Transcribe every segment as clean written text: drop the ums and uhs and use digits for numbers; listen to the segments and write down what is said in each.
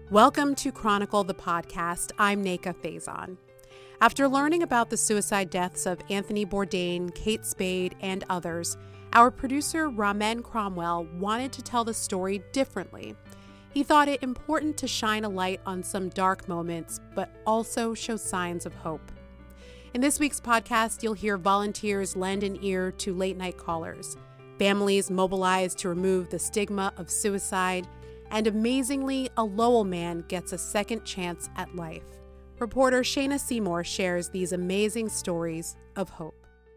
Welcome to Chronicle the Podcast. I'm Neka Faison. After learning about the suicide deaths of Anthony Bourdain, Kate Spade, and others, our producer Ramen Cromwell wanted to tell the story differently. He thought it important to shine a light on some dark moments, but also show signs of hope. In this week's podcast, you'll hear volunteers lend an ear to late-night callers, families mobilized to remove the stigma of suicide, and amazingly, a Lowell man gets a second chance at life. Reporter Shayna Seymour shares these amazing stories of hope.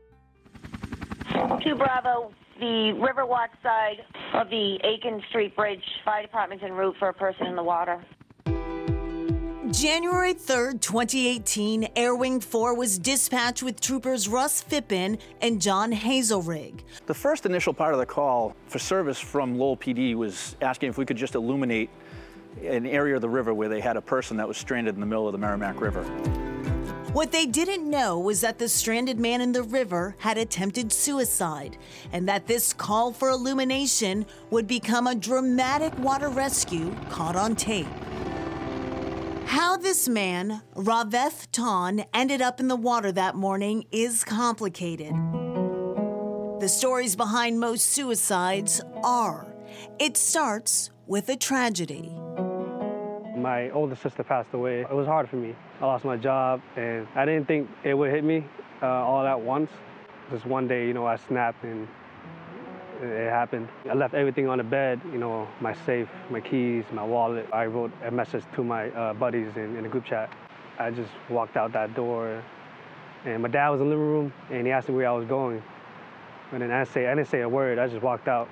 2 Bravo, the Riverwatch side of the Aiken Street Bridge. Fire department's en route for a person in the water. January 3rd, 2018, Air Wing 4 was dispatched with troopers Russ Phippen and John Hazelrig. The first initial part of the call for service from Lowell PD was asking if we could just illuminate an area of the river where they had a person that was stranded in the middle of the Merrimack River. What they didn't know was that the stranded man in the river had attempted suicide, and that this call for illumination would become a dramatic water rescue caught on tape. How this man, Raveth Ton, ended up in the water that morning is complicated. The stories behind most suicides are. It starts with a tragedy. My older sister passed away. It was hard for me. I lost my job, and I didn't think it would hit me all at once. Just one day, I snapped, and it happened. I left everything on the bed, my safe, my keys, my wallet. I wrote a message to my buddies in the group chat. I just walked out that door, and my dad was in the living room, and he asked me where I was going. And then I didn't say a word, I just walked out.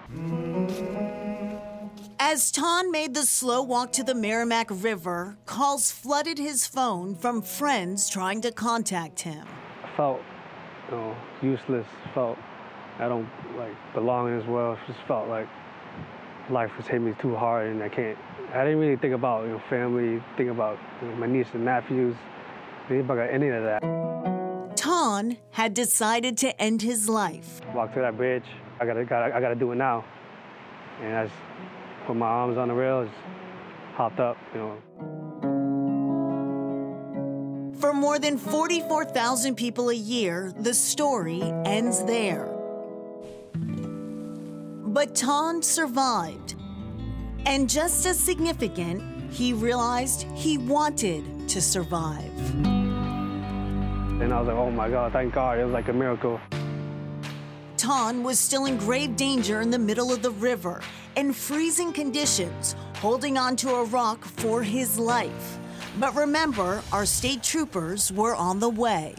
As Ton made the slow walk to the Merrimack River, calls flooded his phone from friends trying to contact him. I felt, useless, felt I don't belong in this world. Just felt like life was hitting me too hard, and I didn't really think about family, think about my nieces and nephews, think about any of that. Ton had decided to end his life. Walked to that bridge. I gotta do it now, and I just put my arms on the rails, hopped up, For more than 44,000 people a year, the story ends there. But Ton survived. And just as significant, he realized he wanted to survive. And I was like, oh my God, thank God, it was like a miracle. Ton was still in grave danger in the middle of the river, in freezing conditions, holding onto a rock for his life. But remember, our state troopers were on the way.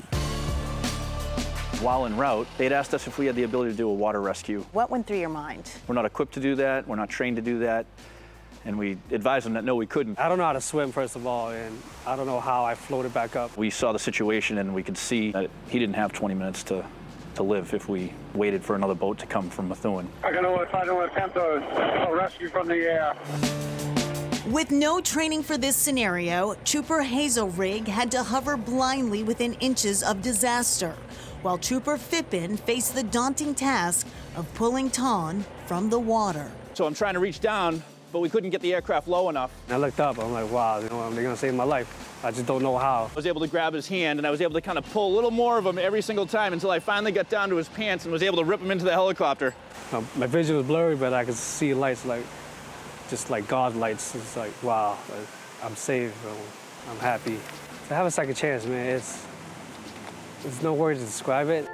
While en route, they'd asked us if we had the ability to do a water rescue. What went through your mind? We're not equipped to do that, we're not trained to do that, and we advised them that no, we couldn't. I don't know how to swim, first of all, and I don't know how I floated back up. We saw the situation and we could see that he didn't have 20 minutes to live if we waited for another boat to come from Methuen. I'm going to try to attempt a rescue from the air. With no training for this scenario, Trooper Hazelrig had to hover blindly within inches of disaster, while Trooper Phippen faced the daunting task of pulling Ton from the water. So I'm trying to reach down, but we couldn't get the aircraft low enough. And I looked up, I'm like, wow, they're gonna save my life. I just don't know how. I was able to grab his hand, and I was able to kind of pull a little more of him every single time until I finally got down to his pants and was able to rip him into the helicopter. My vision was blurry, but I could see lights just like God lights. It's like, wow, I'm saved, I'm happy. To have a second chance, man, there's no words to describe it.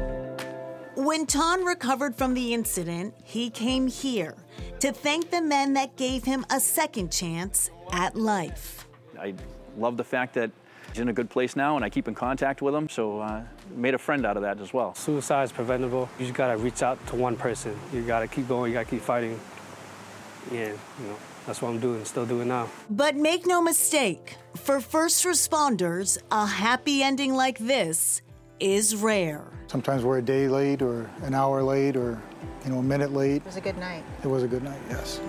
When Ton recovered from the incident, he came here to thank the men that gave him a second chance at life. I love the fact that he's in a good place now, and I keep in contact with him, so made a friend out of that as well. Suicide is preventable. You just gotta reach out to one person. You gotta keep going, you gotta keep fighting. Yeah, that's what I'm doing, still doing now. But make no mistake, for first responders, a happy ending like this is rare. Sometimes we're a day late or an hour late or, a minute late. It was a good night. It was a good night, yes.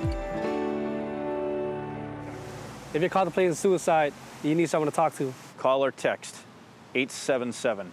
If you're contemplating suicide, you need someone to talk to. Call or text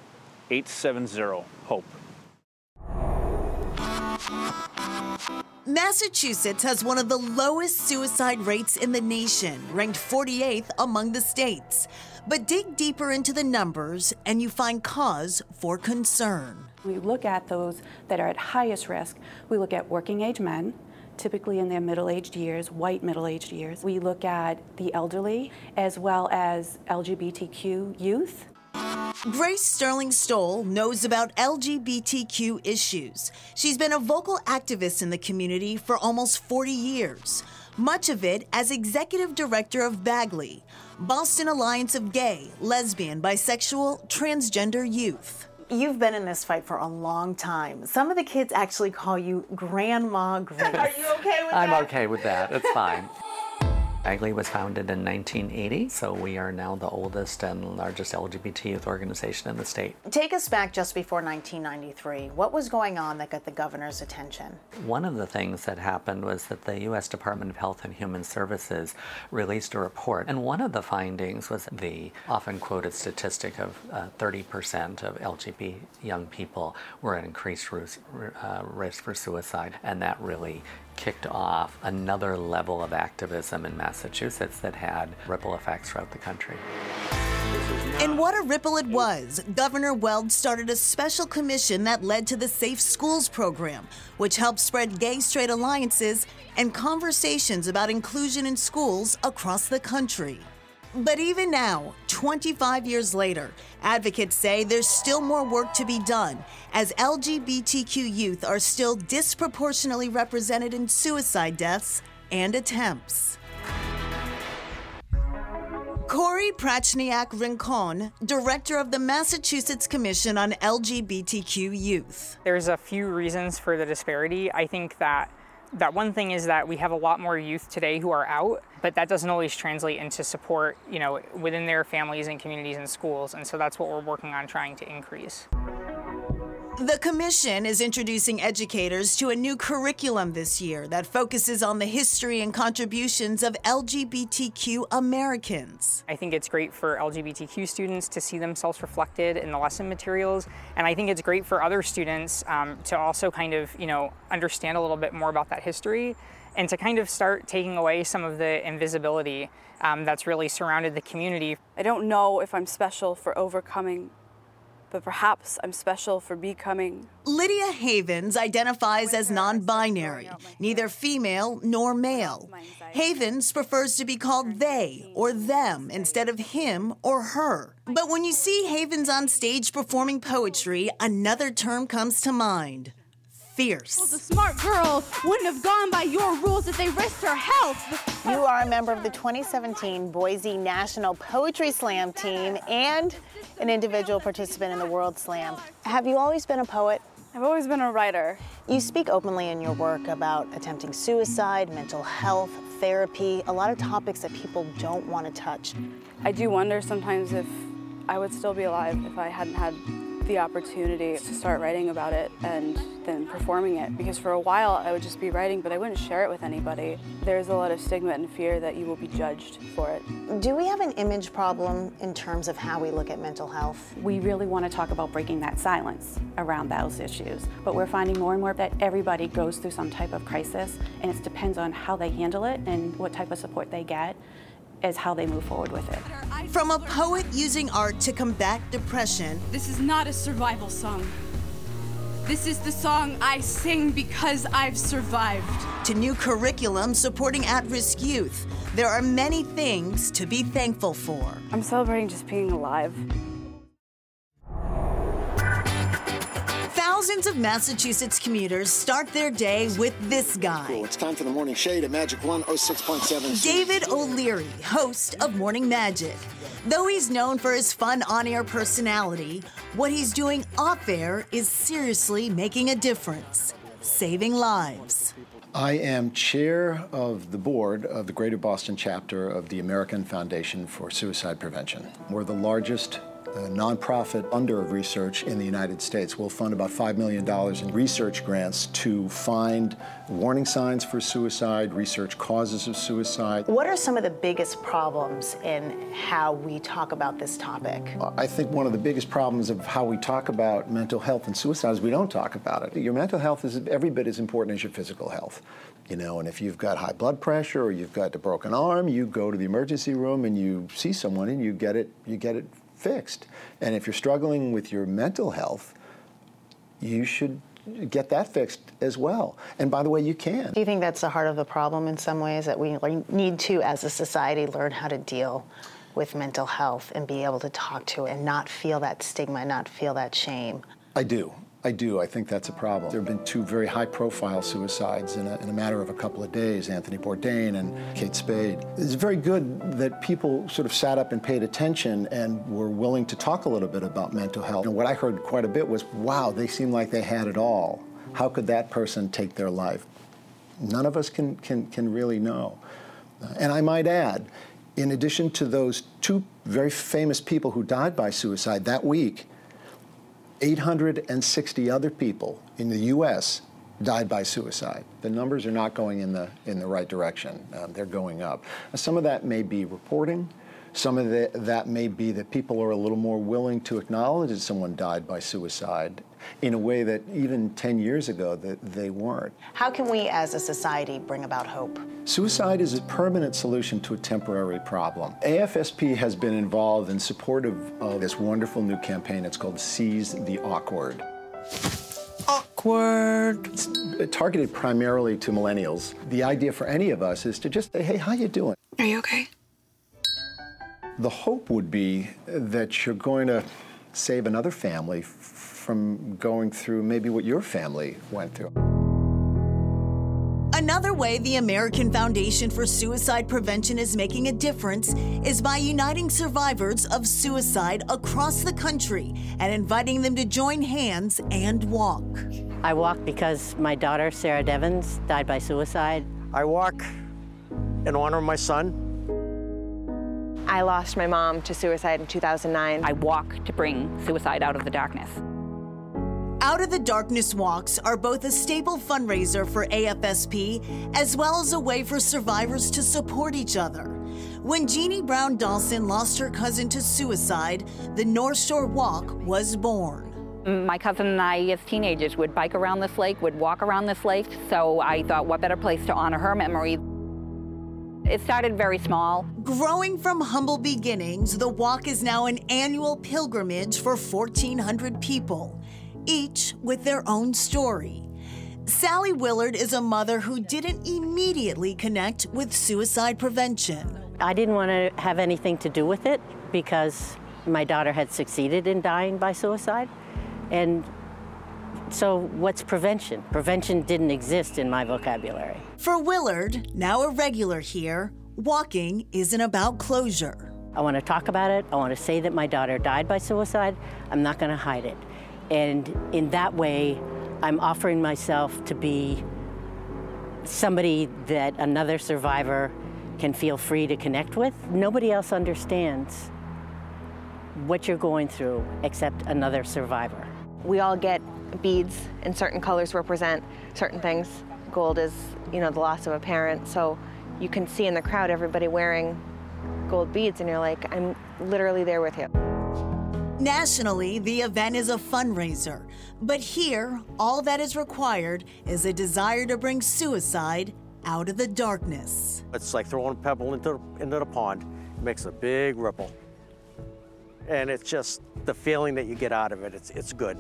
877-870-HOPE. Massachusetts has one of the lowest suicide rates in the nation, ranked 48th among the states. But dig deeper into the numbers and you find cause for concern. We look at those that are at highest risk. We look at working age men, typically in their middle-aged years, white middle-aged years. We look at the elderly as well as LGBTQ youth. Grace Sterling Stoll knows about LGBTQ issues. She's been a vocal activist in the community for almost 40 years, much of it as executive director of Bagley, Boston Alliance of Gay, Lesbian, Bisexual, Transgender Youth. You've been in this fight for a long time. Some of the kids actually call you Grandma Grace. Are you okay with that? I'm okay with that. It's fine. Bagley was founded in 1980, so we are now the oldest and largest LGBT youth organization in the state. Take us back just before 1993. What was going on that got the governor's attention? One of the things that happened was that the U.S. Department of Health and Human Services released a report, and one of the findings was the often quoted statistic of 30% of LGBT young people were at increased risk for suicide, and that really kicked off another level of activism in Massachusetts that had ripple effects throughout the country. And what a ripple it was. Governor Weld started a special commission that led to the Safe Schools program, which helped spread gay-straight alliances and conversations about inclusion in schools across the country. But even now, 25 years later, advocates say there's still more work to be done, as LGBTQ youth are still disproportionately represented in suicide deaths and attempts. Corey Prachniak Rincon, director of the Massachusetts Commission on LGBTQ Youth. There's a few reasons for the disparity. I think that one thing is that we have a lot more youth today who are out, but that doesn't always translate into support, within their families and communities and schools. And so that's what we're working on trying to increase. The commission is introducing educators to a new curriculum this year that focuses on the history and contributions of LGBTQ Americans. I think it's great for LGBTQ students to see themselves reflected in the lesson materials, and I think it's great for other students to also kind of, understand a little bit more about that history and to kind of start taking away some of the invisibility that's really surrounded the community. I don't know if I'm special for overcoming, but perhaps I'm special for becoming. Lydia Havens identifies as non-binary, neither female nor male. Havens prefers to be called they or them instead of him or her. But when you see Havens on stage performing poetry, another term comes to mind: fierce. Well, the smart girl wouldn't have gone by your rules if they risked her health. You are a member of the 2017 Boise National Poetry Slam team and an individual participant in the World Slam. Have you always been a poet? I've always been a writer. You speak openly in your work about attempting suicide, mental health, therapy, a lot of topics that people don't want to touch. I do wonder sometimes if I would still be alive if I hadn't had the opportunity to start writing about it and then performing it, because for a while I would just be writing but I wouldn't share it with anybody. There's a lot of stigma and fear that you will be judged for it. Do we have an image problem in terms of how we look at mental health? We really want to talk about breaking that silence around those issues, but we're finding more and more that everybody goes through some type of crisis, and it depends on how they handle it and what type of support they get is how they move forward with it. From a poet using art to combat depression. This is not a survival song. This is the song I sing because I've survived. To new curriculum supporting at-risk youth. There are many things to be thankful for. I'm celebrating just being alive. Thousands of Massachusetts commuters start their day with this guy. Cool. It's time for the Morning Shade at Magic 106.7. David O'Leary, host of Morning Magic. Though he's known for his fun on-air personality, what he's doing off-air is seriously making a difference, saving lives. I am chair of the board of the Greater Boston chapter of the American Foundation for Suicide Prevention. We're the largest nonprofit funder of research in the United States. We'll fund about $5 million in research grants to find warning signs for suicide, research causes of suicide. What are some of the biggest problems in how we talk about this topic? I think one of the biggest problems of how we talk about mental health and suicide is we don't talk about it. Your mental health is every bit as important as your physical health. You know, and if you've got high blood pressure or you've got a broken arm, you go to the emergency room and you see someone and you get it fixed. And if you're struggling with your mental health, you should get that fixed as well. And by the way, you can. Do you think that's the heart of the problem in some ways, that we need to, as a society, learn how to deal with mental health and be able to talk to it and not feel that stigma, not feel that shame? I do. I think that's a problem. There have been 2 very high-profile suicides in a matter of a couple of days, Anthony Bourdain and Kate Spade. It's very good that people sort of sat up and paid attention and were willing to talk a little bit about mental health. And what I heard quite a bit was, wow, they seemed like they had it all. How could that person take their life? None of us can really know. And I might add, in addition to those 2 very famous people who died by suicide that week, 860 other people in the U.S. died by suicide. The numbers are not going in the right direction. They're going up. Some of that may be reporting. Some of that may be that people are a little more willing to acknowledge that someone died by suicide in a way that even 10 years ago that they weren't. How can we as a society bring about hope? Suicide is a permanent solution to a temporary problem. AFSP has been involved in support of this wonderful new campaign. It's called Seize the Awkward. Awkward. It's targeted primarily to millennials. The idea for any of us is to just say, hey, how you doing? Are you okay? The hope would be that you're going to save another family from going through maybe what your family went through. Another way the American Foundation for Suicide Prevention is making a difference is by uniting survivors of suicide across the country and inviting them to join hands and walk. I walk because my daughter, Sarah Devins, died by suicide. I walk in honor of my son. I lost my mom to suicide in 2009. I walk to bring suicide out of the darkness. Out of the Darkness Walks are both a staple fundraiser for AFSP as well as a way for survivors to support each other. When Jeannie Brown Dawson lost her cousin to suicide, the North Shore Walk was born. My cousin and I, as teenagers, would bike around this lake, would walk around this lake, so I thought, what better place to honor her memory? It started very small. Growing from humble beginnings, the walk is now an annual pilgrimage for 1,400 people, each with their own story. Sally Willard is a mother who didn't immediately connect with suicide prevention. I didn't want to have anything to do with it because my daughter had succeeded in dying by suicide. And so what's prevention? Prevention didn't exist in my vocabulary. For Willard, now a regular here, walking isn't about closure. I want to talk about it. I want to say that my daughter died by suicide. I'm not going to hide it. And in that way, I'm offering myself to be somebody that another survivor can feel free to connect with. Nobody else understands what you're going through except another survivor. We all get beads, and certain colors represent certain things. Gold is, the loss of a parent. So you can see in the crowd everybody wearing gold beads, and you're like, I'm literally there with you. Nationally, the event is a fundraiser, but here, all that is required is a desire to bring suicide out of the darkness. It's like throwing a pebble into the pond. It makes a big ripple. And it's just the feeling that you get out of it, it's good.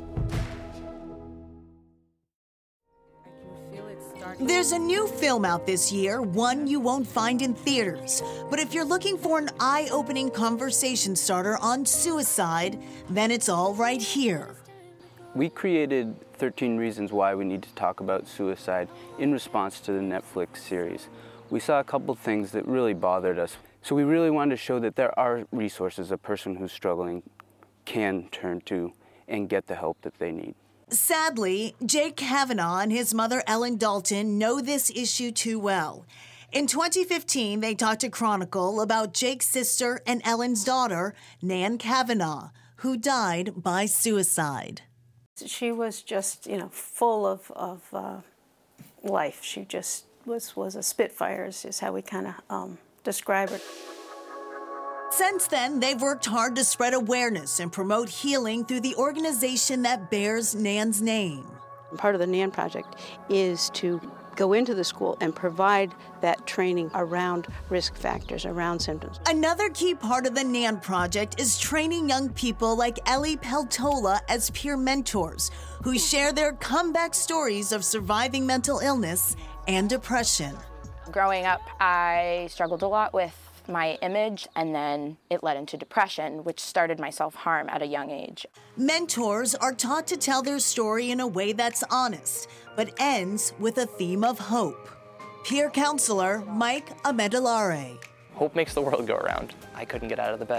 There's a new film out this year, one you won't find in theaters. But if you're looking for an eye-opening conversation starter on suicide, then it's all right here. We created 13 Reasons Why We Need to Talk About Suicide in response to the Netflix series. We saw a couple things that really bothered us. So we really wanted to show that there are resources a person who's struggling can turn to and get the help that they need. Sadly, Jake Kavanaugh and his mother Ellen Dalton know this issue too well. In 2015, they talked to Chronicle about Jake's sister and Ellen's daughter, Nan Kavanaugh, who died by suicide. She was just, full of life. She just was a spitfire, is how we kind of describe her. Since then, they've worked hard to spread awareness and promote healing through the organization that bears Nan's name. Part of the NAN project is to go into the school and provide that training around risk factors, around symptoms. Another key part of the NAN project is training young people like Ellie Peltola as peer mentors who share their comeback stories of surviving mental illness and depression. Growing up, I struggled a lot with my image, and then it led into depression, which started my self-harm at a young age. Mentors are taught to tell their story in a way that's honest, but ends with a theme of hope. Peer counselor Mike Amedalare. Hope makes the world go around. I couldn't get out of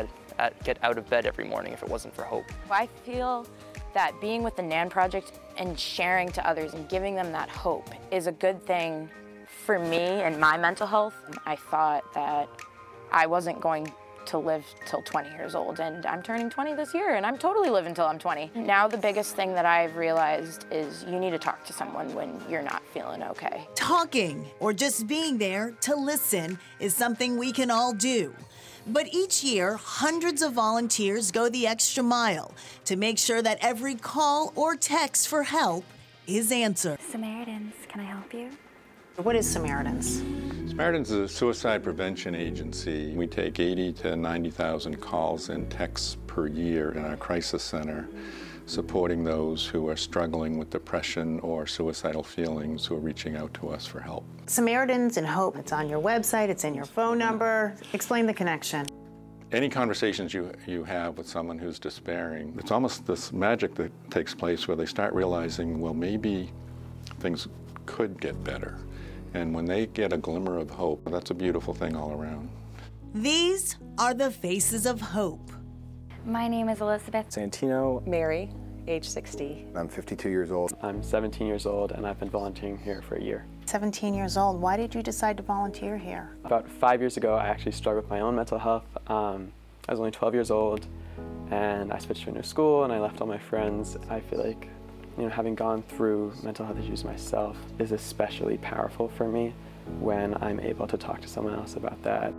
bed every morning if it wasn't for hope. I feel that being with the NAN Project and sharing to others and giving them that hope is a good thing for me and my mental health. I thought that I wasn't going to live till 20 years old, and I'm turning 20 this year, and I'm totally living till I'm 20. Now the biggest thing that I've realized is you need to talk to someone when you're not feeling okay. Talking or just being there to listen is something we can all do. But each year, hundreds of volunteers go the extra mile to make sure that every call or text for help is answered. Samaritans, can I help you? What is Samaritans? Samaritans is a suicide prevention agency. We take 80 to 90,000 calls and texts per year in our crisis center, supporting those who are struggling with depression or suicidal feelings who are reaching out to us for help. Samaritans and Hope, it's on your website, it's in your phone number. Explain the connection. Any conversations you have with someone who's despairing, it's almost this magic that takes place where they start realizing, well, maybe things could get better. And when they get a glimmer of hope, that's a beautiful thing all around. These are the faces of hope. My name is Elizabeth Santino. Mary, age 60. I'm 52 years old. I'm 17 years old, and I've been volunteering here for a year. 17 years old. Why did you decide to volunteer here? About 5 years ago, I actually struggled with my own mental health. I was only 12 years old, and I switched to a new school, and I left all my friends. I feel like having gone through mental health issues myself is especially powerful for me when I'm able to talk to someone else about that.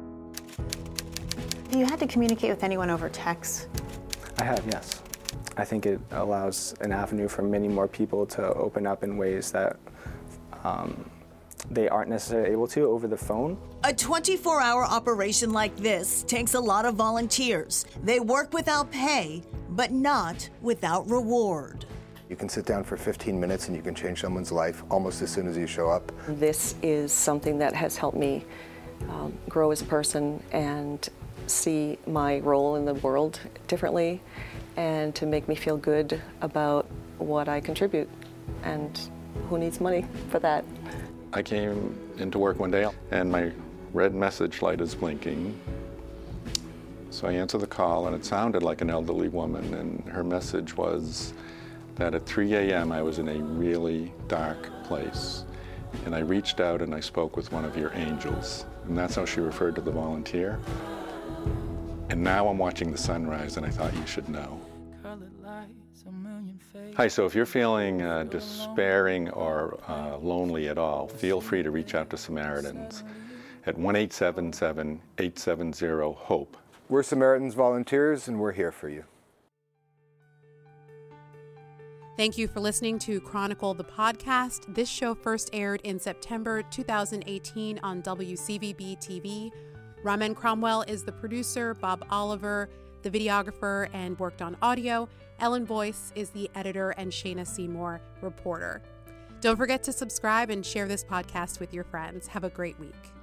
Have you had to communicate with anyone over text? I have, yes. I think it allows an avenue for many more people to open up in ways that they aren't necessarily able to over the phone. A 24-hour operation like this takes a lot of volunteers. They work without pay, but not without reward. You can sit down for 15 minutes and you can change someone's life almost as soon as you show up. This is something that has helped me grow as a person and see my role in the world differently, and to make me feel good about what I contribute, and who needs money for that. I came into work one day and my red message light is blinking. So I answered the call, and it sounded like an elderly woman, and her message was that at 3 a.m. I was in a really dark place, and I reached out and I spoke with one of your angels, and that's how she referred to the volunteer. And now I'm watching the sunrise, and I thought you should know. Hi, so if you're feeling despairing or lonely at all, feel free to reach out to Samaritans at 1-877-870-HOPE. We're Samaritans volunteers, and we're here for you. Thank you for listening to Chronicle the Podcast. This show first aired in September 2018 on WCVB TV. Ramen Cromwell is the producer, Bob Oliver, the videographer, and worked on audio. Ellen Boyce is the editor, and Shayna Seymour, reporter. Don't forget to subscribe and share this podcast with your friends. Have a great week.